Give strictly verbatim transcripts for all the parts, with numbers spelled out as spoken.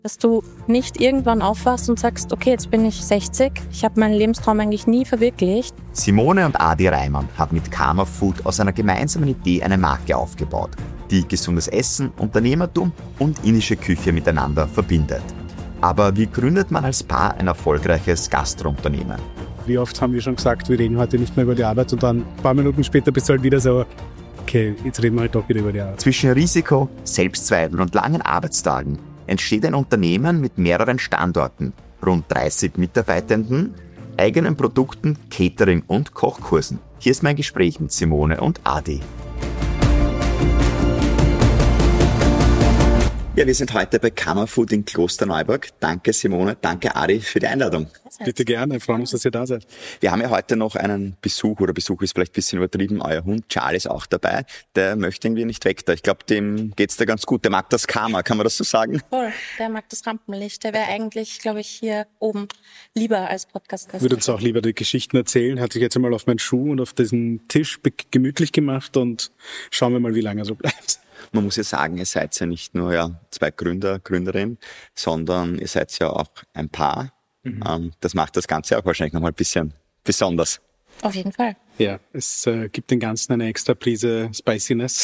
Dass du nicht irgendwann aufwachst und sagst, okay, jetzt bin ich sechzig, ich habe meinen Lebenstraum eigentlich nie verwirklicht. Simone und Adi Reimann haben mit Karma Food aus einer gemeinsamen Idee eine Marke aufgebaut, die gesundes Essen, Unternehmertum und indische Küche miteinander verbindet. Aber wie gründet man als Paar ein erfolgreiches Gastrounternehmen? Wie oft haben wir schon gesagt, wir reden heute nicht mehr über die Arbeit und dann ein paar Minuten später bist du halt wieder so, okay, jetzt reden wir halt doch wieder über die Arbeit. Zwischen Risiko, Selbstzweifeln und langen Arbeitstagen entsteht ein Unternehmen mit mehreren Standorten, rund dreißig Mitarbeitenden, eigenen Produkten, Catering und Kochkursen. Hier ist mein Gespräch mit Simone und Adi. Ja, wir sind heute bei Karma Food in Klosterneuburg. Danke Simone, danke Adi für die Einladung. Bitte gerne, wir freuen uns, dass ihr da seid. Wir haben ja heute noch einen Besuch, oder Besuch ist vielleicht ein bisschen übertrieben, euer Hund Charlie ist auch dabei. Der möchte irgendwie nicht weg da. Ich glaube, dem geht's da ganz gut. Der mag das Karma, kann man das so sagen? Voll, der mag das Rampenlicht. Der wäre eigentlich, glaube ich, hier oben lieber als Podcast-Gast. Würde uns auch lieber die Geschichten erzählen. Hat sich jetzt einmal auf meinen Schuh und auf diesen Tisch gemütlich gemacht und schauen wir mal, wie lange er so bleibt. Man muss ja sagen, ihr seid ja nicht nur ja, zwei Gründer, Gründerinnen, sondern ihr seid ja auch ein Paar. Mhm. Ähm, das macht das Ganze auch wahrscheinlich nochmal ein bisschen besonders. Auf jeden Fall. Ja, es äh, gibt dem Ganzen eine extra Prise Spiciness.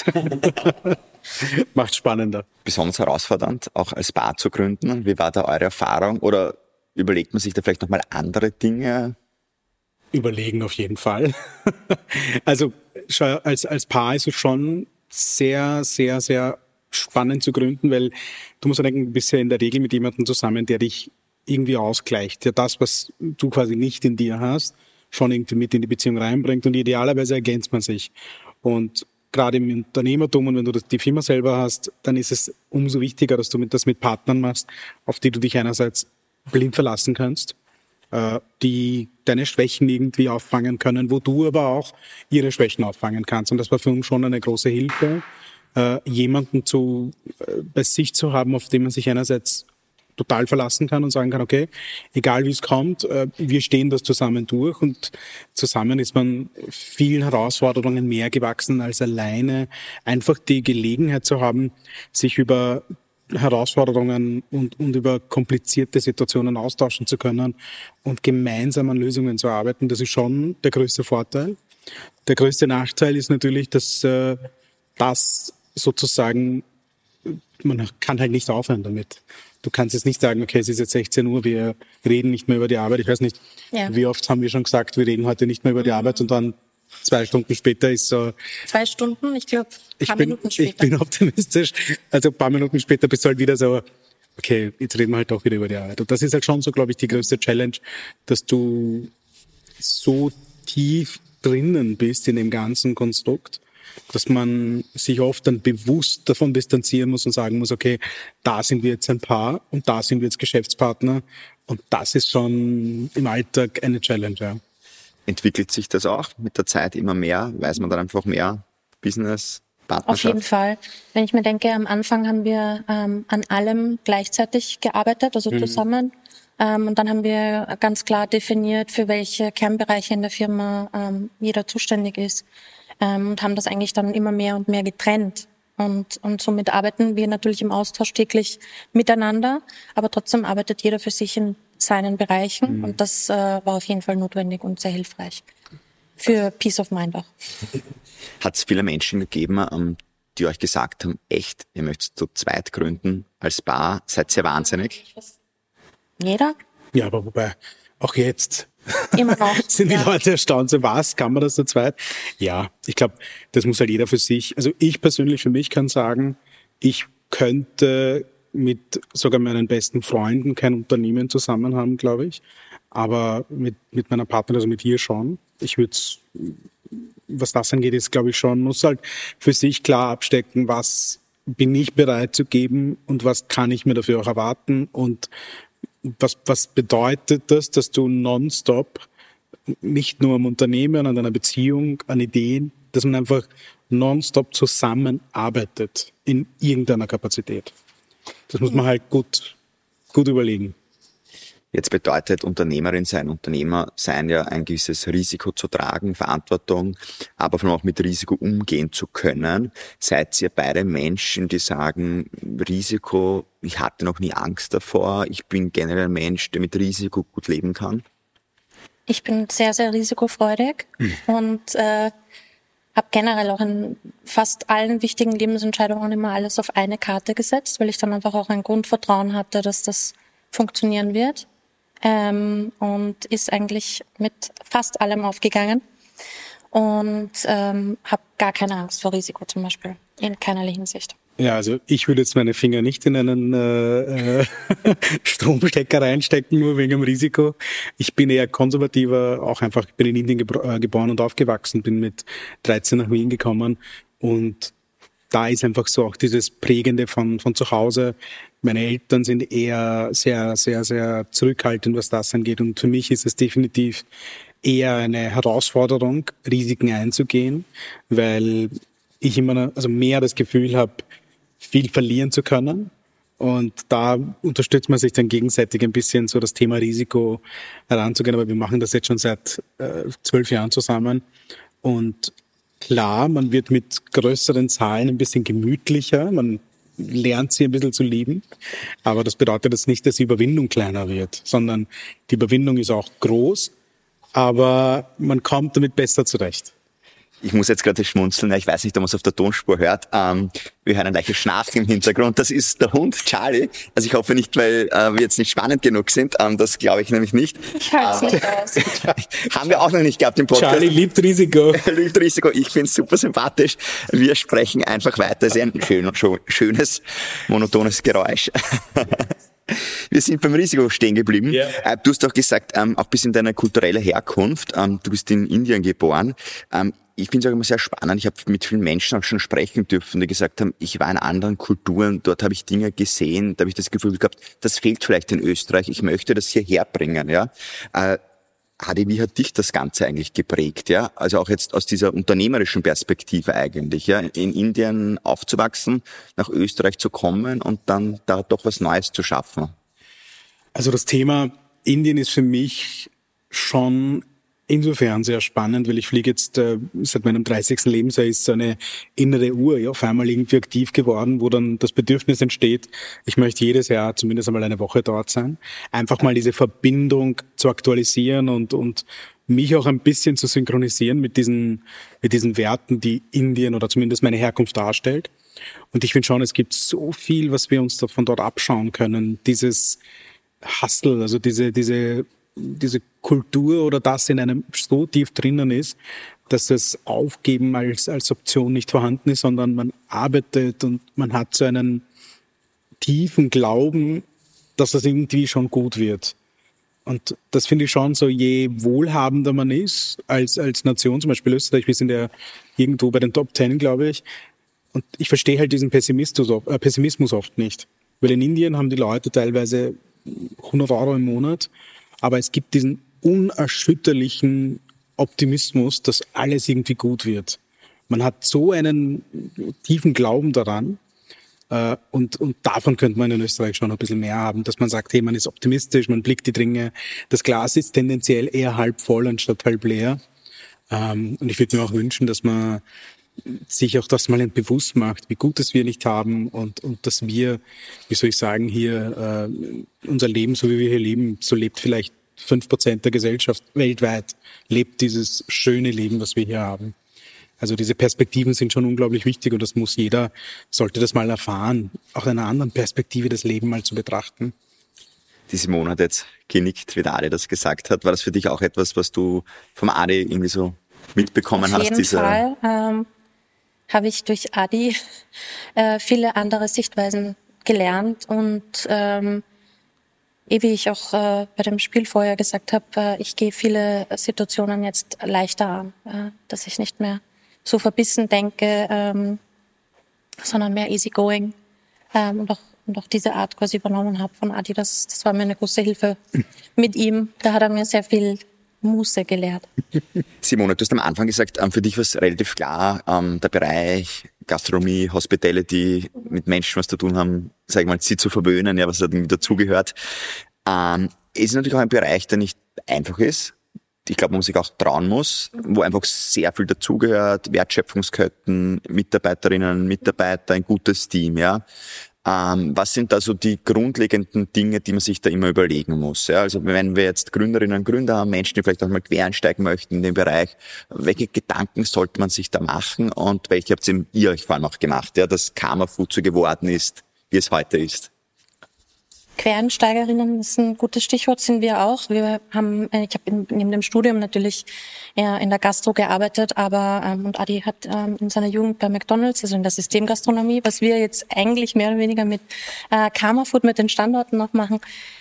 Macht spannender. Besonders herausfordernd, auch als Paar zu gründen. Wie war da eure Erfahrung? Oder überlegt man sich da vielleicht nochmal andere Dinge? Überlegen auf jeden Fall. Also als, als Paar ist es schon sehr, sehr, sehr spannend zu gründen, weil du musst denken, du bist ja in der Regel mit jemandem zusammen, der dich irgendwie ausgleicht, der das, was du quasi nicht in dir hast, schon irgendwie mit in die Beziehung reinbringt und idealerweise ergänzt man sich. Und gerade im Unternehmertum und wenn du das, die Firma selber hast, dann ist es umso wichtiger, dass du das mit Partnern machst, auf die du dich einerseits blind verlassen kannst, die deine Schwächen irgendwie auffangen können, wo du aber auch ihre Schwächen auffangen kannst. Und das war für uns schon eine große Hilfe, jemanden zu, bei sich zu haben, auf den man sich einerseits total verlassen kann und sagen kann, okay, egal wie es kommt, wir stehen das zusammen durch und zusammen ist man vielen Herausforderungen mehr gewachsen als alleine. Einfach die Gelegenheit zu haben, sich über Herausforderungen und, und über komplizierte Situationen austauschen zu können und gemeinsam an Lösungen zu arbeiten, das ist schon der größte Vorteil. Der größte Nachteil ist natürlich, dass äh, das sozusagen, man kann halt nicht aufhören damit. Du kannst jetzt nicht sagen, okay, es ist jetzt sechzehn Uhr, wir reden nicht mehr über die Arbeit. Ich weiß nicht, ja. Wie oft haben wir schon gesagt, wir reden heute nicht mehr über die Arbeit und dann zwei Stunden später ist so... Zwei Stunden? Ich glaube, ein paar bin, Minuten später. Ich bin optimistisch. Also ein paar Minuten später bist du halt wieder so, okay, jetzt reden wir halt doch wieder über die Arbeit. Und das ist halt schon so, glaube ich, die größte Challenge, dass du so tief drinnen bist in dem ganzen Konstrukt, dass man sich oft dann bewusst davon distanzieren muss und sagen muss, okay, da sind wir jetzt ein Paar und da sind wir jetzt Geschäftspartner. Und das ist schon im Alltag eine Challenge, ja. Entwickelt sich das auch mit der Zeit immer mehr? Weiß man dann einfach mehr Business, Partnerschaft? Auf jeden Fall. Wenn ich mir denke, am Anfang haben wir ähm, an allem gleichzeitig gearbeitet, also mhm. zusammen. Ähm, und dann haben wir ganz klar definiert, für welche Kernbereiche in der Firma ähm, jeder zuständig ist. Ähm, und haben das eigentlich dann immer mehr und mehr getrennt. Und, und somit arbeiten wir natürlich im Austausch täglich miteinander, aber trotzdem arbeitet jeder für sich in seinen Bereichen. Mhm. Und das äh, war auf jeden Fall notwendig und sehr hilfreich. Für Peace of Mind auch. Hat es viele Menschen gegeben, die euch gesagt haben, echt, ihr möchtet zu zweit gründen als Paar, seid ihr wahnsinnig? Jeder? Ja, aber wobei, auch jetzt immer noch. sind die ja. Leute erstaunt, so was, kann man das zu zweit? Ja, ich glaube, das muss halt jeder für sich. Also ich persönlich für mich kann sagen, ich könnte mit sogar meinen besten Freunden kein Unternehmen zusammen haben, glaube ich. Aber mit, mit meiner Partnerin, also mit ihr schon. Ich würde es, was das angeht, ist, glaube ich, schon, muss halt für sich klar abstecken, was bin ich bereit zu geben und was kann ich mir dafür auch erwarten und was, was bedeutet das, dass du nonstop nicht nur am Unternehmen, an einer Beziehung, an Ideen, dass man einfach nonstop zusammenarbeitet in irgendeiner Kapazität. Das muss man halt gut, gut überlegen. Jetzt bedeutet Unternehmerin sein, Unternehmer sein ja ein gewisses Risiko zu tragen, Verantwortung, aber vor allem auch mit Risiko umgehen zu können. Seid ihr beide Menschen, die sagen, Risiko, ich hatte noch nie Angst davor, ich bin generell ein Mensch, der mit Risiko gut leben kann? Ich bin sehr, sehr risikofreudig hm. und äh, habe generell auch in fast allen wichtigen Lebensentscheidungen immer alles auf eine Karte gesetzt, weil ich dann einfach auch ein Grundvertrauen hatte, dass das funktionieren wird. Ähm, und ist eigentlich mit fast allem aufgegangen. Und ähm, habe gar keine Angst vor Risiko zum Beispiel, in keinerlei Hinsicht. Ja, also ich würde jetzt meine Finger nicht in einen äh, Stromstecker reinstecken, nur wegen dem Risiko. Ich bin eher konservativer, auch einfach, ich bin in Indien gebro- äh, geboren und aufgewachsen, bin mit dreizehn nach Wien gekommen und da ist einfach so auch dieses Prägende von von zu Hause. Meine Eltern sind eher sehr, sehr, sehr zurückhaltend, was das angeht und für mich ist es definitiv eher eine Herausforderung, Risiken einzugehen, weil ich immer also mehr das Gefühl habe, viel verlieren zu können. Und da unterstützt man sich dann gegenseitig ein bisschen, so das Thema Risiko heranzugehen. Aber wir machen das jetzt schon seit äh, zwölf Jahren zusammen. Und klar, man wird mit größeren Zahlen ein bisschen gemütlicher. Man lernt sie ein bisschen zu lieben. Aber das bedeutet jetzt nicht, dass die Überwindung kleiner wird, sondern die Überwindung ist auch groß. Aber man kommt damit besser zurecht. Ich muss jetzt gerade schmunzeln, ich weiß nicht, ob man es auf der Tonspur hört. Ähm, wir hören ein leichtes Schnarchen im Hintergrund. Das ist der Hund Charlie. Also ich hoffe nicht, weil äh, wir jetzt nicht spannend genug sind. Ähm, das glaube ich nämlich nicht. Ich halte es nicht aus. Haben wir auch noch nicht gehabt im Podcast. Charlie liebt Risiko. liebt Risiko. Ich finde es super sympathisch. Wir sprechen einfach weiter. Es ist ein schön, schönes, monotones Geräusch. Wir sind beim Risiko stehen geblieben. Yeah. Äh, du hast doch gesagt, ähm, auch ein bisschen deine kulturelle Herkunft. Ähm, du bist in Indien geboren. Ähm, Ich finde es auch immer sehr spannend. Ich habe mit vielen Menschen auch schon sprechen dürfen, die gesagt haben, ich war in anderen Kulturen, dort habe ich Dinge gesehen, da habe ich das Gefühl gehabt, das fehlt vielleicht in Österreich, ich möchte das hierher bringen. Ja? Äh, Hadi, wie hat dich das Ganze eigentlich geprägt? Ja, also auch jetzt aus dieser unternehmerischen Perspektive eigentlich, ja, in Indien aufzuwachsen, nach Österreich zu kommen und dann da doch was Neues zu schaffen. Also das Thema Indien ist für mich schon insofern sehr spannend, weil ich fliege jetzt äh, seit meinem dreißigsten Lebensjahr ist so eine innere Uhr ja, auf einmal irgendwie aktiv geworden, wo dann das Bedürfnis entsteht, ich möchte jedes Jahr zumindest einmal eine Woche dort sein. Einfach mal diese Verbindung zu aktualisieren und und mich auch ein bisschen zu synchronisieren mit diesen mit diesen Werten, die Indien oder zumindest meine Herkunft darstellt. Und ich finde schon, es gibt so viel, was wir uns davon dort abschauen können. Dieses Hustle, also diese diese diese Kultur oder das in einem so tief drinnen ist, dass das Aufgeben als als Option nicht vorhanden ist, sondern man arbeitet und man hat so einen tiefen Glauben, dass das irgendwie schon gut wird. Und das finde ich schon so, je wohlhabender man ist als als Nation, zum Beispiel Österreich, wir sind ja irgendwo bei den Top Ten, glaube ich. Und ich verstehe halt diesen Pessimismus, äh, Pessimismus oft nicht. Weil in Indien haben die Leute teilweise hundert Euro im Monat, aber es gibt diesen unerschütterlichen Optimismus, dass alles irgendwie gut wird. Man hat so einen tiefen Glauben daran, äh, und, und davon könnte man in Österreich schon ein bisschen mehr haben, dass man sagt, hey, man ist optimistisch, man blickt die Dinge, das Glas ist tendenziell eher halb voll anstatt halb leer. Ähm, und ich würde mir auch wünschen, dass man sich auch das mal bewusst macht, wie gut es wir nicht haben und, und dass wir, wie soll ich sagen, hier äh, unser Leben, so wie wir hier leben, so lebt vielleicht fünf Prozent der Gesellschaft weltweit, lebt dieses schöne Leben, was wir hier haben. Also diese Perspektiven sind schon unglaublich wichtig und das muss jeder, sollte das mal erfahren, auch in einer anderen Perspektive das Leben mal zu betrachten. Diesen Monat jetzt genickt, wie der Adi das gesagt hat. War das für dich auch etwas, was du vom Adi irgendwie so mitbekommen hast? Auf jeden dieser Fall. Ähm habe ich durch Adi äh, viele andere Sichtweisen gelernt und ähm, wie ich auch äh, bei dem Spiel vorher gesagt habe, äh, ich gehe viele Situationen jetzt leichter an, äh, dass ich nicht mehr so verbissen denke, ähm, sondern mehr easygoing ähm, und auch und auch diese Art quasi übernommen habe von Adi. Das, das war mir eine große Hilfe mit ihm. Da hat er mir sehr viel Muße gelehrt. Simone, du hast am Anfang gesagt, für dich war es relativ klar, der Bereich Gastronomie, Hospitality, mit Menschen was zu tun haben, sag ich mal, sie zu verwöhnen, ja, was da dazugehört. ist natürlich auch ein Bereich, der nicht einfach ist. Ich glaube, man sich auch trauen muss, wo einfach sehr viel dazugehört, Wertschöpfungsketten, Mitarbeiterinnen, Mitarbeiter, ein gutes Team, ja. Ähm, was sind da so die grundlegenden Dinge, die man sich da immer überlegen muss? Ja? Also wenn wir jetzt Gründerinnen und Gründer haben, Menschen, die vielleicht auch mal quer einsteigen möchten in den Bereich, welche Gedanken sollte man sich da machen und welche habt ihr euch vor allem auch gemacht, ja, dass Karma Food so geworden ist, wie es heute ist? Quereinsteigerinnen ist ein gutes Stichwort, sind wir auch. Wir haben, ich habe neben dem Studium natürlich eher in der Gastro gearbeitet, aber ähm, und Adi hat ähm, in seiner Jugend bei McDonald's, also in der Systemgastronomie, was wir jetzt eigentlich mehr oder weniger mit äh, Karma Food, mit den Standorten noch machen.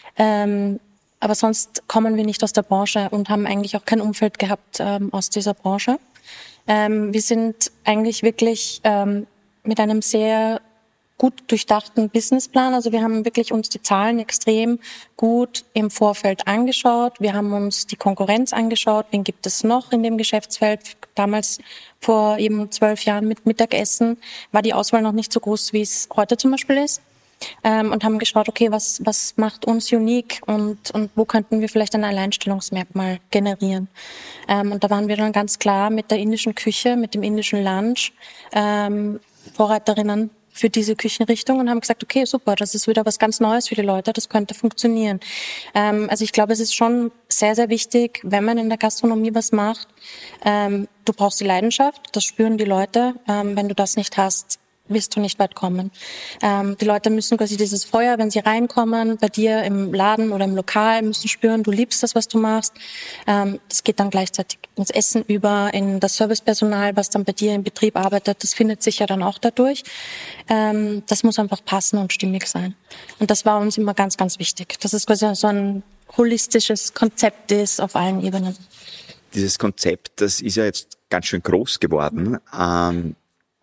Ähm, aber sonst kommen wir nicht aus der Branche und haben eigentlich auch kein Umfeld gehabt ähm, aus dieser Branche. Ähm, wir sind eigentlich wirklich ähm, mit einem sehr gut durchdachten Businessplan. Also wir haben wirklich uns die Zahlen extrem gut im Vorfeld angeschaut. Wir haben uns die Konkurrenz angeschaut. Wen gibt es noch in dem Geschäftsfeld? Damals vor eben zwölf Jahren mit Mittagessen war die Auswahl noch nicht so groß, wie es heute zum Beispiel ist. Ähm, und haben geschaut, okay, was, was macht uns unique und, und wo könnten wir vielleicht ein Alleinstellungsmerkmal generieren? Ähm, und da waren wir dann ganz klar mit der indischen Küche, mit dem indischen Lunch, ähm, Vorreiterinnen für diese Küchenrichtung und haben gesagt, okay, super, das ist wieder was ganz Neues für die Leute, das könnte funktionieren. Ähm, also ich glaube, es ist schon sehr, sehr wichtig, wenn man in der Gastronomie was macht, ähm, du brauchst die Leidenschaft, das spüren die Leute. Ähm, wenn du das nicht hast, wirst du nicht weit kommen. Ähm, die Leute müssen quasi dieses Feuer, wenn sie reinkommen, bei dir im Laden oder im Lokal, müssen spüren, du liebst das, was du machst. Ähm, das geht dann gleichzeitig ins Essen über, in das Servicepersonal, was dann bei dir im Betrieb arbeitet. Das findet sich ja dann auch dadurch. Ähm, das muss einfach passen und stimmig sein. Und das war uns immer ganz, ganz wichtig. Dass es quasi so ein holistisches Konzept ist auf allen Ebenen. Dieses Konzept, das ist ja jetzt ganz schön groß geworden. Ähm,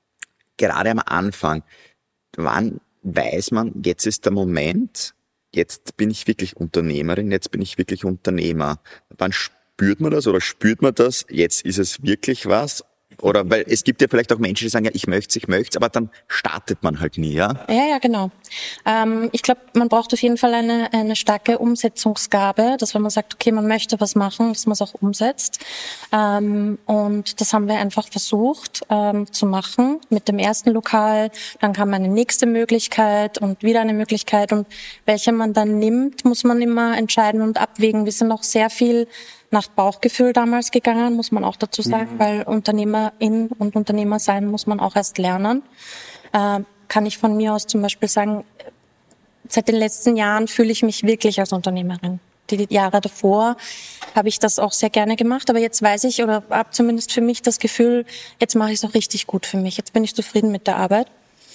Gerade am Anfang, wann weiß man, jetzt ist der Moment, jetzt bin ich wirklich Unternehmerin, jetzt bin ich wirklich Unternehmer. Wann spürt man das oder spürt man das, jetzt ist es wirklich was? Oder weil es gibt ja vielleicht auch Menschen, die sagen, ja, ich möchte ich möchte aber dann startet man halt nie, ja? Ja, ja, genau. Ähm, ich glaube, man braucht auf jeden Fall eine, eine starke Umsetzungsgabe, dass wenn man sagt, okay, man möchte was machen, dass man es auch umsetzt. Ähm, und das haben wir einfach versucht ähm, zu machen mit dem ersten Lokal. Dann kam eine nächste Möglichkeit und wieder eine Möglichkeit. Und welche man dann nimmt, muss man immer entscheiden und abwägen. Wir sind auch sehr viel nach Bauchgefühl damals gegangen, muss man auch dazu sagen, mhm. weil Unternehmerin und Unternehmer sein muss man auch erst lernen. Äh, kann ich von mir aus zum Beispiel sagen, seit den letzten Jahren fühle ich mich wirklich als Unternehmerin. Die Jahre davor habe ich das auch sehr gerne gemacht, aber jetzt weiß ich oder habe zumindest für mich das Gefühl, jetzt mache ich es auch richtig gut für mich. Jetzt bin ich zufrieden mit der Arbeit.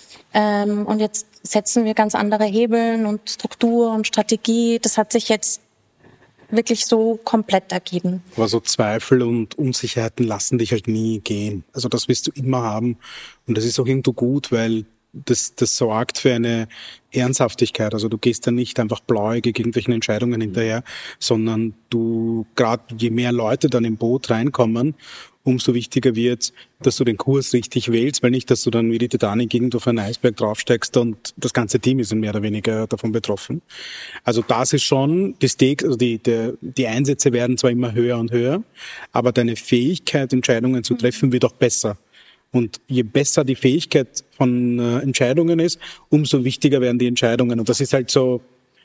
Ähm, und jetzt setzen wir ganz andere Hebeln und Struktur und Strategie. Das hat sich jetzt wirklich so komplett ergeben. Aber so Zweifel und Unsicherheiten lassen dich halt nie gehen. Also das wirst du immer haben. Und das ist auch irgendwo gut, weil das, das sorgt für eine Ernsthaftigkeit. Also du gehst dann nicht einfach blauäugig irgendwelchen Entscheidungen hinterher, sondern du, gerade je mehr Leute dann im Boot reinkommen, umso wichtiger wird, dass du den Kurs richtig wählst, weil nicht, dass du dann wie die Titanic irgendwo auf einen Eisberg draufsteigst und das ganze Team ist mehr oder weniger davon betroffen. Also das ist schon, die Stakes, also die, die, die Einsätze werden zwar immer höher und höher, aber deine Fähigkeit, Entscheidungen zu treffen, wird auch besser. Und je besser die Fähigkeit von äh, Entscheidungen ist, umso wichtiger werden die Entscheidungen. Und das ist halt so,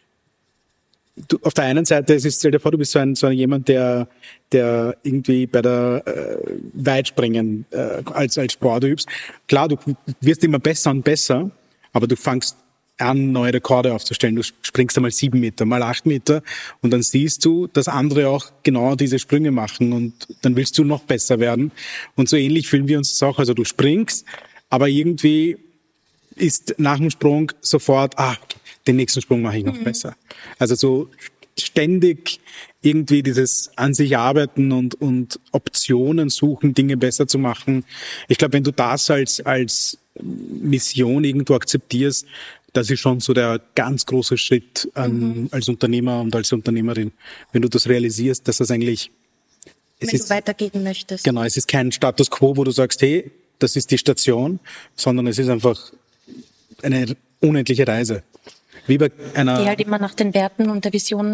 du, auf der einen Seite, es ist, stell dir vor, du bist so ein, so jemand, der, der irgendwie bei der äh, Weitspringen äh, als, als Sport übst. Klar, du wirst immer besser und besser, aber du fängst an, neue Rekorde aufzustellen. Du springst einmal sieben Meter, mal acht Meter und dann siehst du, dass andere auch genau diese Sprünge machen und dann willst du noch besser werden. Und so ähnlich fühlen wir uns das auch. Also du springst, aber irgendwie ist nach dem Sprung sofort, ah, den nächsten Sprung mache ich noch mhm. besser. Also so ständig irgendwie dieses an sich arbeiten und, und Optionen suchen, Dinge besser zu machen. Ich glaube, wenn du das als, als Mission irgendwo akzeptierst, das ist schon so der ganz große Schritt an, mhm. als Unternehmer und als Unternehmerin. Wenn du das realisierst, dass das eigentlich... Es wenn ist, du weitergehen möchtest. Genau, es ist kein Status Quo, wo du sagst, hey, das ist die Station, sondern es ist einfach eine unendliche Reise. Wie bei einer... Die halt immer nach den Werten und der Vision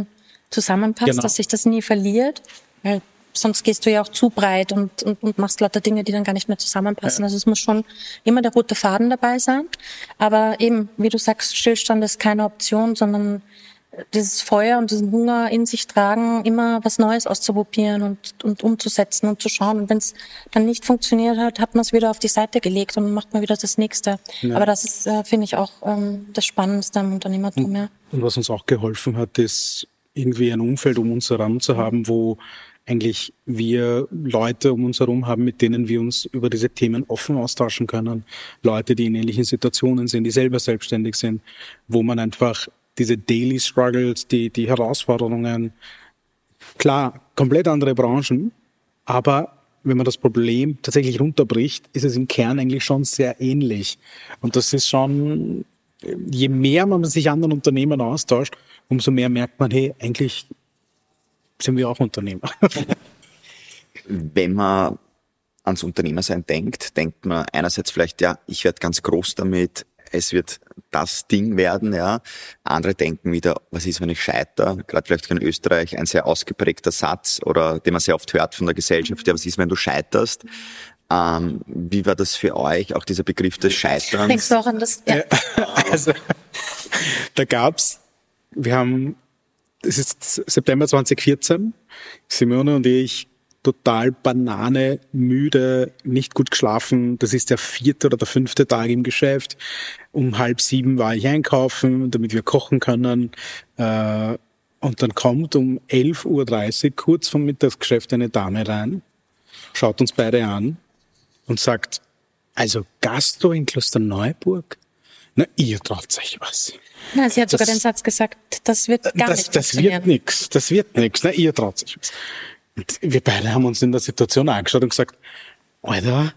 zusammenpasst, Genau. dass sich das nie verliert, weil sonst gehst du ja auch zu breit und, und, und machst lauter Dinge, die dann gar nicht mehr zusammenpassen. Ja. Also es muss schon immer der rote Faden dabei sein. Aber eben, wie du sagst, Stillstand ist keine Option, sondern dieses Feuer und diesen Hunger in sich tragen, immer was Neues auszuprobieren und, und umzusetzen und zu schauen. Und wenn es dann nicht funktioniert hat, hat man es wieder auf die Seite gelegt und macht man wieder das Nächste. Ja. Aber das ist, äh, finde ich, auch ähm, das Spannendste am Unternehmertum. Und, ja. und was uns auch geholfen hat, ist irgendwie ein Umfeld um uns herum zu haben, wo eigentlich wir Leute um uns herum haben, mit denen wir uns über diese Themen offen austauschen können. Leute, die in ähnlichen Situationen sind, die selber selbstständig sind, wo man einfach diese Daily Struggles, die, die Herausforderungen, klar, komplett andere Branchen, aber wenn man das Problem tatsächlich runterbricht, ist es im Kern eigentlich schon sehr ähnlich. Und das ist schon, je mehr man sich anderen Unternehmern austauscht, umso mehr merkt man, hey, eigentlich sind wir auch Unternehmer. Wenn man ans Unternehmersein denkt, denkt man einerseits vielleicht, ja, ich werde ganz groß damit, es wird das Ding werden, ja. Andere denken wieder, was ist, wenn ich scheitere? Gerade vielleicht in Österreich ein sehr ausgeprägter Satz oder den man sehr oft hört von der Gesellschaft, ja, was ist, wenn du scheiterst? Ähm, wie war das für euch, auch dieser Begriff des Scheiterns? Denkst du auch an das? Ja. Also, da gab's, wir haben, es ist September zwanzig vierzehn, Simone und ich total Banane, müde, nicht gut geschlafen. Das ist der vierte oder der fünfte Tag im Geschäft. Um halb sieben war ich einkaufen, damit wir kochen können. Und dann kommt um elf Uhr dreißig, kurz vom Mittagsgeschäft, eine Dame rein, schaut uns beide an und sagt, also Gastro in Klosterneuburg? Na, ihr traut euch was. Na, sie hat das, sogar den Satz gesagt, das wird gar das, nicht Das wird nix, das wird nix. Na, ihr traut euch was. Und wir beide haben uns in der Situation angeschaut und gesagt, Alter,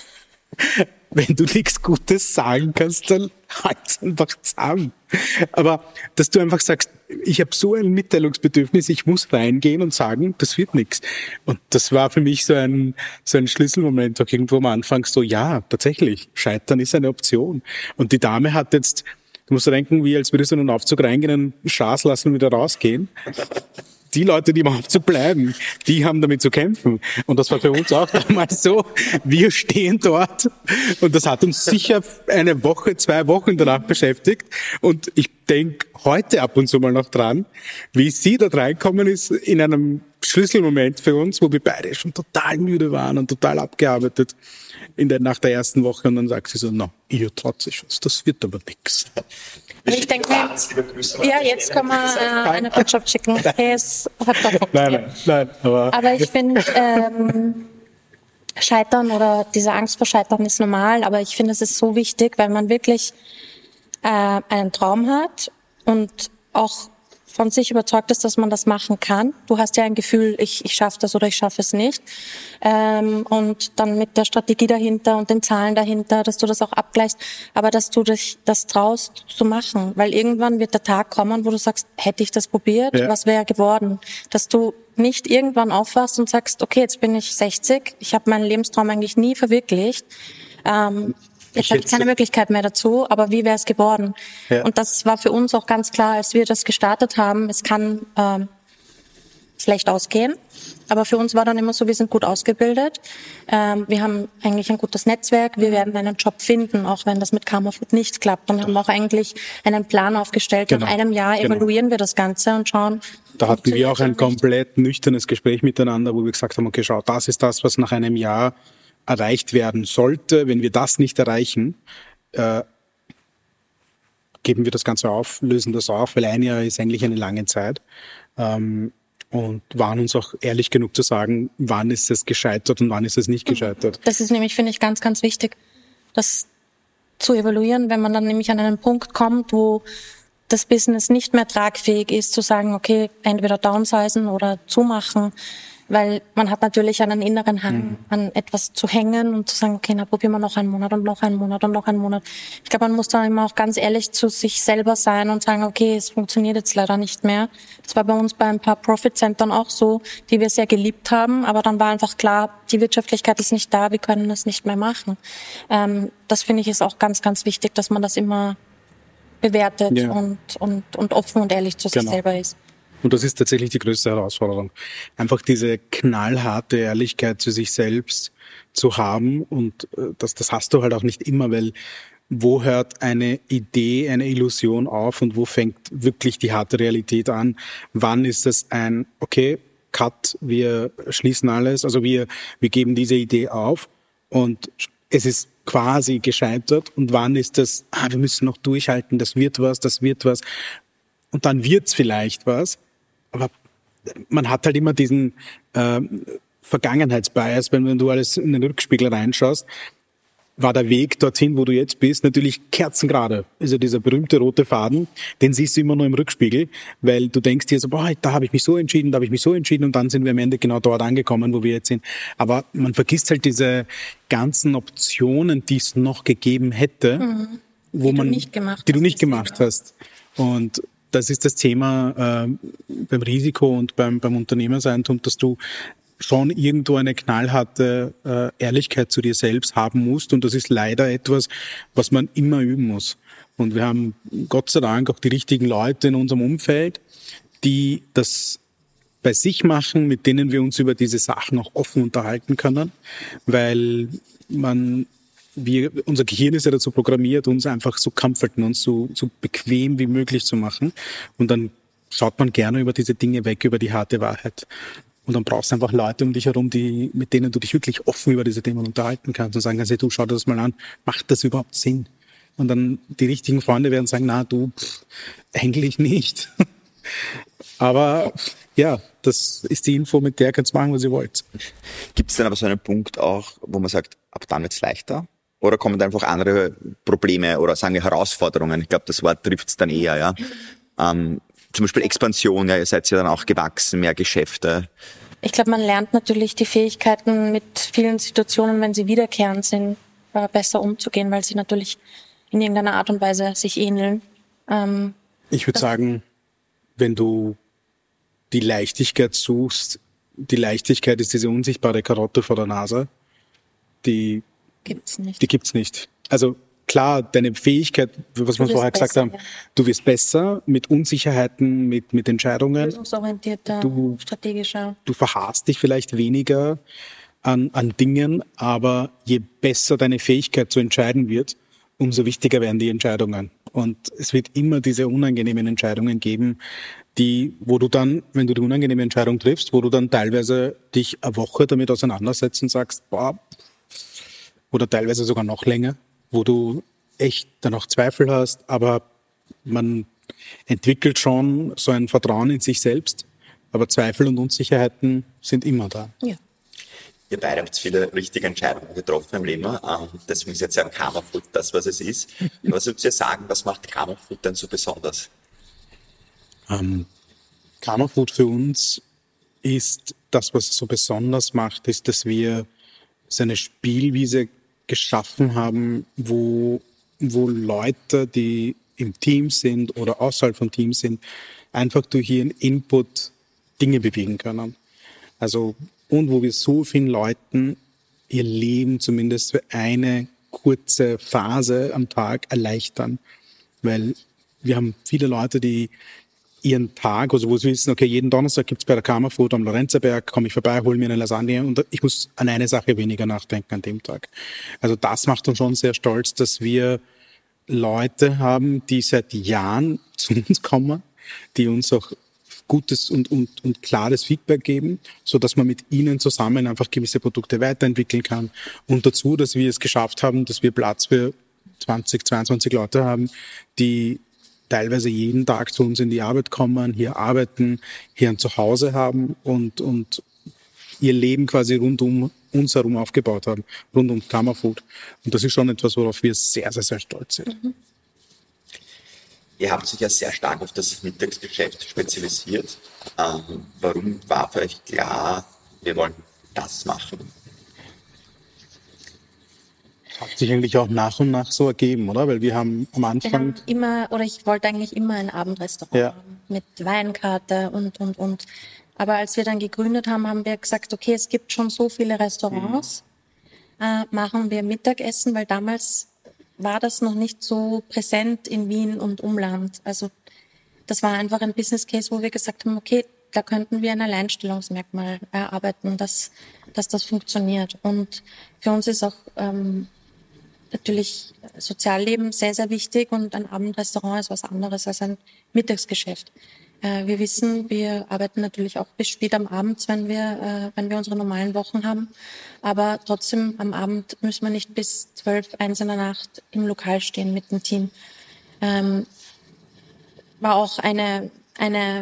wenn du nichts Gutes sagen kannst, dann halt's einfach zusammen. Aber dass du einfach sagst, ich habe so ein Mitteilungsbedürfnis, ich muss reingehen und sagen, das wird nichts. Und das war für mich so ein so ein Schlüsselmoment, auch irgendwo am Anfang so, ja, tatsächlich, Scheitern ist eine Option. Und die Dame hat jetzt, du musst denken, wie als würdest du in einen Aufzug reingehen, einen Schaß lassen und wieder rausgehen. Die Leute, die im Aufzug bleiben, die haben damit zu kämpfen. Und das war für uns auch damals so. Wir stehen dort und das hat uns sicher eine Woche, zwei Wochen danach beschäftigt. Und ich denke heute ab und zu mal noch dran, wie sie dort reinkommen ist in einem Schlüsselmoment für uns, wo wir beide schon total müde waren und total abgearbeitet in der, nach der ersten Woche. Und dann sagt sie so, no, ihr traut sich was, das wird aber nix. Ich denke, ja, jetzt kann man äh, eine Botschaft schicken. Hey, es hat doch funktioniert. Nein, nein, nein. Aber, aber ich finde, ähm, Scheitern oder diese Angst vor Scheitern ist normal, aber ich finde, es ist so wichtig, weil man wirklich äh, einen Traum hat und auch von sich überzeugt ist, dass man das machen kann. Du hast ja ein Gefühl, ich, ich schaffe das oder ich schaffe es nicht. Ähm, und dann mit der Strategie dahinter und den Zahlen dahinter, dass du das auch abgleichst, aber dass du dich das traust zu machen. Weil irgendwann wird der Tag kommen, wo du sagst, hätte ich das probiert, ja. Was wäre geworden? Dass du nicht irgendwann aufwachst und sagst, okay, jetzt bin ich sechzig, ich habe meinen Lebenstraum eigentlich nie verwirklicht. Ähm, Jetzt habe ich keine Möglichkeit mehr dazu, aber wie wäre es geworden? Ja. Und das war für uns auch ganz klar, als wir das gestartet haben, es kann ähm, schlecht ausgehen, aber für uns war dann immer so, wir sind gut ausgebildet, ähm, wir haben eigentlich ein gutes Netzwerk, wir werden einen Job finden, auch wenn das mit Karma Food nicht klappt und haben auch eigentlich einen Plan aufgestellt. Genau. Nach einem Jahr evaluieren genau. wir das Ganze und schauen. Da hatten wir auch ein komplett nüchternes Gespräch miteinander, wo wir gesagt haben, okay, schau, das ist das, was nach einem Jahr erreicht werden sollte. Wenn wir das nicht erreichen, äh, geben wir das Ganze auf, lösen das auf, weil ein Jahr ist eigentlich eine lange Zeit. Ähm, und waren uns auch ehrlich genug zu sagen, wann ist es gescheitert und wann ist es nicht gescheitert. Das ist nämlich, finde ich, ganz, ganz wichtig, das zu evaluieren, wenn man dann nämlich an einen Punkt kommt, wo das Business nicht mehr tragfähig ist, zu sagen, okay, entweder downsizen oder zumachen, weil man hat natürlich einen inneren Hang, mhm. an etwas zu hängen und zu sagen, okay, na, probieren wir noch einen Monat und noch einen Monat und noch einen Monat. Ich glaube, man muss dann immer auch ganz ehrlich zu sich selber sein und sagen, okay, es funktioniert jetzt leider nicht mehr. Das war bei uns bei ein paar Profit-Centern auch so, die wir sehr geliebt haben, aber dann war einfach klar, die Wirtschaftlichkeit ist nicht da, wir können das nicht mehr machen. Ähm, das finde ich ist auch ganz, ganz wichtig, dass man das immer bewertet ja. und, und, und offen und ehrlich zu sich genau. selber ist. Und das ist tatsächlich die größte Herausforderung. Einfach diese knallharte Ehrlichkeit zu sich selbst zu haben. Und äh, das, das hast du halt auch nicht immer, weil wo hört eine Idee, eine Illusion auf und wo fängt wirklich die harte Realität an? Wann ist das ein, okay, Cut, wir schließen alles, also wir, wir geben diese Idee auf und es ist quasi gescheitert. Und wann ist das, ah, wir müssen noch durchhalten, das wird was, das wird was. Und dann wird's vielleicht was. Aber man hat halt immer diesen äh, Vergangenheitsbias, wenn, wenn du alles in den Rückspiegel reinschaust, war der Weg dorthin, wo du jetzt bist, natürlich kerzengerade. Also dieser berühmte rote Faden, den siehst du immer nur im Rückspiegel, weil du denkst dir so, boah, da habe ich mich so entschieden, da habe ich mich so entschieden und dann sind wir am Ende genau dort angekommen, wo wir jetzt sind. Aber man vergisst halt diese ganzen Optionen, die es noch gegeben hätte, mhm. wo die man, du nicht gemacht die du hast, nicht gemacht genau. hast. Und das ist das Thema äh, beim Risiko und beim, beim Unternehmerseigentum, dass du schon irgendwo eine knallharte äh, Ehrlichkeit zu dir selbst haben musst. Und das ist leider etwas, was man immer üben muss. Und wir haben Gott sei Dank auch die richtigen Leute in unserem Umfeld, die das bei sich machen, mit denen wir uns über diese Sachen auch offen unterhalten können. Weil man, wir, unser Gehirn ist ja dazu programmiert, uns einfach so comforten, uns so, so bequem wie möglich zu machen. Und dann schaut man gerne über diese Dinge weg, über die harte Wahrheit. Und dann brauchst du einfach Leute um dich herum, die, mit denen du dich wirklich offen über diese Themen unterhalten kannst und sagen kannst, hey, du, schau dir das mal an, macht das überhaupt Sinn? Und dann die richtigen Freunde werden sagen, na du, pff, eigentlich nicht. Aber ja, das ist die Info, mit der könnt ihr machen, was ihr wollt. Gibt es denn aber so einen Punkt auch, wo man sagt, ab dann wird's leichter? Oder kommen da einfach andere Probleme oder sagen wir Herausforderungen? Ich glaube, das Wort trifft's dann eher, ja. Ähm, zum Beispiel Expansion, ja, ihr seid ja dann auch gewachsen, mehr Geschäfte. Ich glaube, man lernt natürlich die Fähigkeiten mit vielen Situationen, wenn sie wiederkehrend sind, besser umzugehen, weil sie natürlich in irgendeiner Art und Weise sich ähneln. Ähm, ich würde sagen, wenn du die Leichtigkeit suchst, die Leichtigkeit ist diese unsichtbare Karotte vor der Nase, die gibt's nicht. Die gibt's nicht. Also klar, deine Fähigkeit, was wir vorher gesagt haben, ja. Du wirst besser mit Unsicherheiten, mit, mit Entscheidungen. Lösungsorientierter, du, strategischer. Du verharrst dich vielleicht weniger an, an Dingen, aber je besser deine Fähigkeit zu entscheiden wird, umso wichtiger werden die Entscheidungen. Und es wird immer diese unangenehmen Entscheidungen geben, die, wo du dann, wenn du die unangenehme Entscheidung triffst, wo du dann teilweise dich eine Woche damit auseinandersetzt und sagst, boah, oder teilweise sogar noch länger, wo du echt dann auch Zweifel hast, aber man entwickelt schon so ein Vertrauen in sich selbst, aber Zweifel und Unsicherheiten sind immer da. Ja. Ihr beide habt viele richtige Entscheidungen getroffen im Leben, deswegen ist jetzt ja Karma Food das, was es ist. Was würdet ihr sagen, was macht Karma Food denn so besonders? Ähm, Karma Food für uns ist, das, was es so besonders macht, ist, dass wir so eine Spielwiese geschaffen haben, wo, wo Leute, die im Team sind oder außerhalb von Teams sind, einfach durch ihren Input Dinge bewegen können. Also, und wo wir so vielen Leuten ihr Leben zumindest für eine kurze Phase am Tag erleichtern. Weil wir haben viele Leute, die ihren Tag, also wo sie wissen, okay, jeden Donnerstag gibt's bei der Karma Food am Lorenzerberg, komme ich vorbei, hole mir eine Lasagne und ich muss an eine Sache weniger nachdenken an dem Tag. Also das macht uns schon sehr stolz, dass wir Leute haben, die seit Jahren zu uns kommen, die uns auch gutes und, und, und klares Feedback geben, so dass man mit ihnen zusammen einfach gewisse Produkte weiterentwickeln kann. Und dazu, dass wir es geschafft haben, dass wir Platz für zwanzig, zweiundzwanzig Leute haben, die teilweise jeden Tag zu uns in die Arbeit kommen, hier arbeiten, hier ein Zuhause haben und, und ihr Leben quasi rund um uns herum aufgebaut haben, rund um Karma Food. Und das ist schon etwas, worauf wir sehr, sehr, sehr stolz sind. Mhm. Ihr habt sich ja sehr stark auf das Mittagsgeschäft spezialisiert. Ähm, warum war für euch klar, wir wollen das machen? Hat sich eigentlich auch nach und nach so ergeben, oder? Weil wir haben am Anfang... Wir haben immer, oder ich wollte eigentlich immer ein Abendrestaurant ja. haben, mit Weinkarte und, und, und. Aber als wir dann gegründet haben, haben wir gesagt, okay, es gibt schon so viele Restaurants, mhm. äh, machen wir Mittagessen, weil damals war das noch nicht so präsent in Wien und Umland. Also das war einfach ein Business Case, wo wir gesagt haben, okay, da könnten wir ein Alleinstellungsmerkmal erarbeiten, dass, dass das funktioniert. Und für uns ist auch ähm, natürlich Sozialleben sehr, sehr wichtig und ein Abendrestaurant ist was anderes als ein Mittagsgeschäft. Äh, wir wissen, wir arbeiten natürlich auch bis spät am Abend, wenn wir, äh, wenn wir unsere normalen Wochen haben. Aber trotzdem am Abend müssen wir nicht bis zwölf, eins in der Nacht im Lokal stehen mit dem Team. Ähm, war auch eine, eine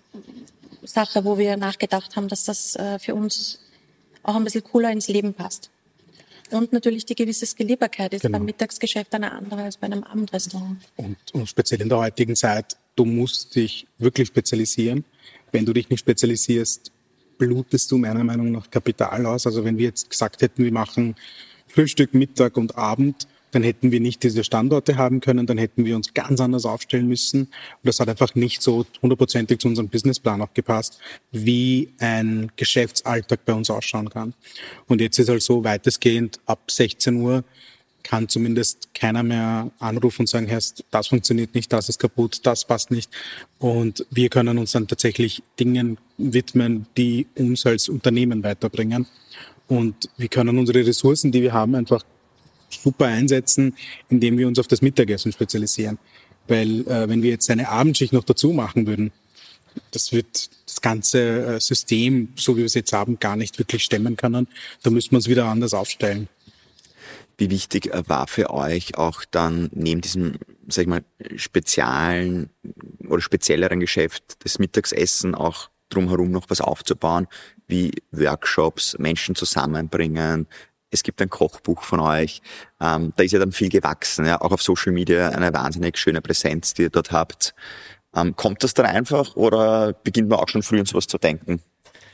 Sache, wo wir nachgedacht haben, dass das äh, für uns auch ein bisschen cooler ins Leben passt. Und natürlich die gewisse Skalierbarkeit ist genau. beim Mittagsgeschäft eine andere als bei einem Abendrestaurant. Und, und speziell in der heutigen Zeit, du musst dich wirklich spezialisieren. Wenn du dich nicht spezialisierst, blutest du meiner Meinung nach Kapital aus. Also wenn wir jetzt gesagt hätten, wir machen Frühstück, Mittag und Abend, dann hätten wir nicht diese Standorte haben können, dann hätten wir uns ganz anders aufstellen müssen. Und das hat einfach nicht so hundertprozentig zu unserem Businessplan auch gepasst, wie ein Geschäftsalltag bei uns ausschauen kann. Und jetzt ist halt so, weitestgehend ab sechzehn Uhr kann zumindest keiner mehr anrufen und sagen, Herr, das funktioniert nicht, das ist kaputt, das passt nicht. Und wir können uns dann tatsächlich Dingen widmen, die uns als Unternehmen weiterbringen. Und wir können unsere Ressourcen, die wir haben, einfach super einsetzen, indem wir uns auf das Mittagessen spezialisieren. Weil äh, wenn wir jetzt eine Abendschicht noch dazu machen würden, das wird das ganze äh, System, so wie wir es jetzt haben, gar nicht wirklich stemmen können. Da müssen wir uns wieder anders aufstellen. Wie wichtig war für euch auch dann neben diesem, sag ich mal, speziellen oder spezielleren Geschäft das Mittagessen auch drumherum noch was aufzubauen, wie Workshops, Menschen zusammenbringen? Es gibt ein Kochbuch von euch, ähm, da ist ja dann viel gewachsen, ja, auch auf Social Media eine wahnsinnig schöne Präsenz, die ihr dort habt. Ähm, kommt das dann einfach oder beginnt man auch schon früh an sowas zu denken?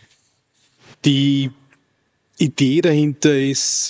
Die Idee dahinter ist,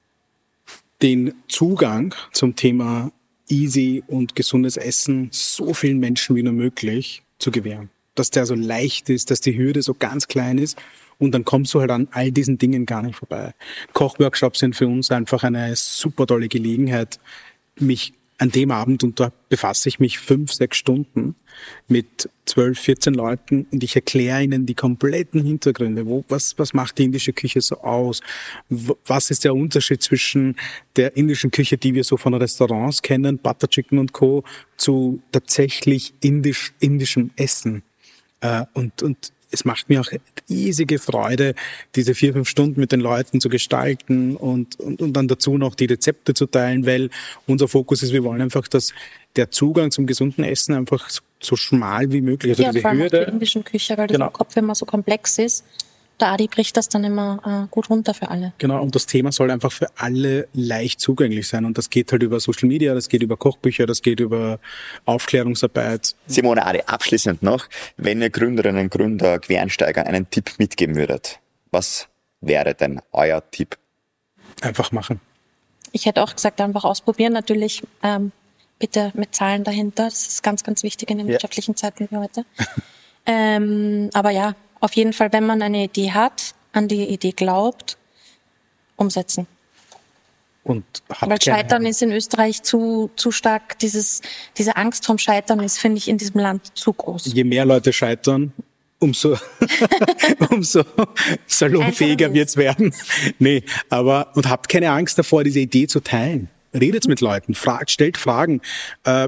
den Zugang zum Thema easy und gesundes Essen so vielen Menschen wie nur möglich zu gewähren. Dass der so leicht ist, dass die Hürde so ganz klein ist. Und dann kommst du halt an all diesen Dingen gar nicht vorbei. Kochworkshops sind für uns einfach eine super tolle Gelegenheit, mich an dem Abend, und da befasse ich mich fünf, sechs Stunden mit zwölf, vierzehn Leuten und ich erkläre ihnen die kompletten Hintergründe. Wo, was, was macht die indische Küche so aus? Was ist der Unterschied zwischen der indischen Küche, die wir so von Restaurants kennen, Butter Chicken und Co., zu tatsächlich indisch, indischem Essen? Und, und es macht mir auch riesige Freude, diese vier, fünf Stunden mit den Leuten zu gestalten und, und, und dann dazu noch die Rezepte zu teilen, weil unser Fokus ist, wir wollen einfach, dass der Zugang zum gesunden Essen einfach so, so schmal wie möglich. Also ja, diese vor allem Hürde. Auf der indischen Küche, weil das Genau. im Kopf immer so komplex ist. Der Adi bricht das dann immer äh, gut runter für alle. Genau, und das Thema soll einfach für alle leicht zugänglich sein. Und das geht halt über Social Media, das geht über Kochbücher, das geht über Aufklärungsarbeit. Simone, Adi, abschließend noch, wenn ihr Gründerinnen und Gründer, Quereinsteiger einen Tipp mitgeben würdet, was wäre denn euer Tipp? Einfach machen. Ich hätte auch gesagt, einfach ausprobieren. Natürlich ähm, bitte mit Zahlen dahinter. Das ist ganz, ganz wichtig in den Ja. wirtschaftlichen Zeiten wie heute. ähm, aber ja, auf jeden Fall, wenn man eine Idee hat, an die Idee glaubt, umsetzen. Und habt Weil keine- Scheitern ist in Österreich zu, zu stark, dieses, diese Angst vom Scheitern ist, finde ich, in diesem Land zu groß. Je mehr Leute scheitern, umso, umso salonfähiger Einfach wird's werden. Nee, aber, und habt keine Angst davor, diese Idee zu teilen. Redet mit Leuten, fragt, stellt Fragen. Äh,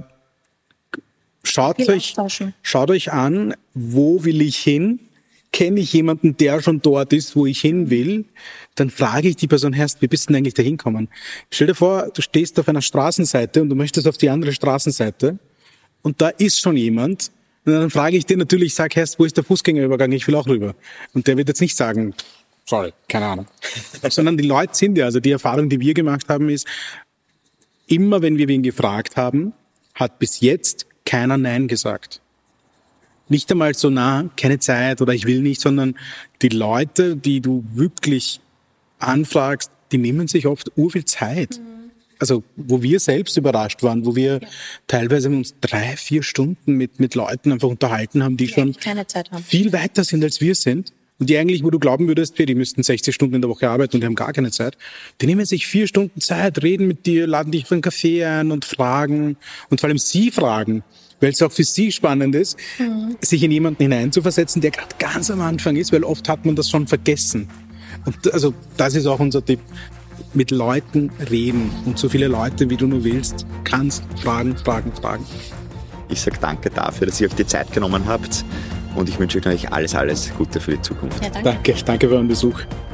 schaut Viel euch, austauschen. schaut euch an, wo will ich hin? Kenne ich jemanden, der schon dort ist, wo ich hin will? Dann frage ich die Person erst, wie bist du denn eigentlich da hinkommen? Stell dir vor, du stehst auf einer Straßenseite und du möchtest auf die andere Straßenseite und da ist schon jemand. Und dann frage ich den natürlich, sag, Herst, wo ist der Fußgängerübergang? Ich will auch rüber. Und der wird jetzt nicht sagen, sorry, keine Ahnung. Sondern die Leute sind ja, also die Erfahrung, die wir gemacht haben, ist, immer wenn wir wen gefragt haben, hat bis jetzt keiner Nein gesagt. Nicht einmal so, na, keine Zeit oder ich will nicht, sondern die Leute, die du wirklich anfragst, die nehmen sich oft urviel Zeit. Mhm. Also, wo wir selbst überrascht waren, wo wir ja. teilweise uns drei, vier Stunden mit, mit Leuten einfach unterhalten haben, die, die schon keine Zeit haben. viel weiter sind, als wir sind. Und die eigentlich, wo du glauben würdest, die müssten sechzig Stunden in der Woche arbeiten und die haben gar keine Zeit. Die nehmen sich vier Stunden Zeit, reden mit dir, laden dich auf einen Kaffee ein und fragen. Und vor allem sie fragen. weil es auch für sie spannend ist, Mhm. sich in jemanden hineinzuversetzen, der gerade ganz am Anfang ist, weil oft hat man das schon vergessen. Und also das ist auch unser Tipp. Mit Leuten reden und so viele Leute, wie du nur willst, kannst fragen, fragen, fragen. Ich sage danke dafür, dass ihr euch die Zeit genommen habt und ich wünsche euch alles, alles Gute für die Zukunft. Ja, danke. Danke, danke für euren Besuch.